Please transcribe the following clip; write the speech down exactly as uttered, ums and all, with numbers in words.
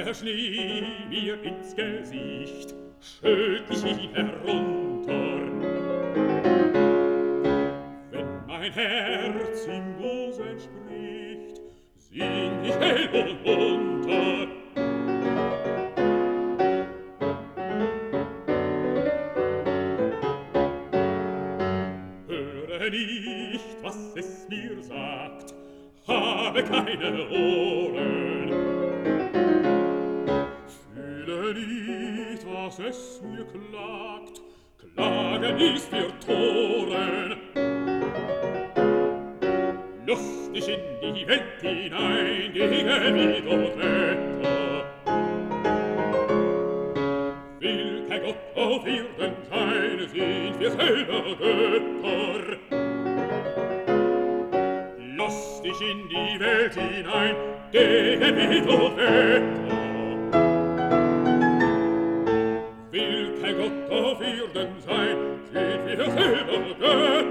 der Schnee mir ins Gesicht, schütt ich ihn herunter. Wenn mein Herz im Busen spricht, sing ich hell und munter. Höre nicht, was es mir sagt, habe keine Ohren. Fühle nicht, was es mir klagt, Klagen ist für Toren. Lustig in die Welt hinein, gegen Wind und Wetter. Will kein Gott auf Erden sein, sind wir selber Götter. Lustig in die Welt hinein, gegen Wind und Wetter. Will kein Gott auf Erden sein, sind wir selber Götter.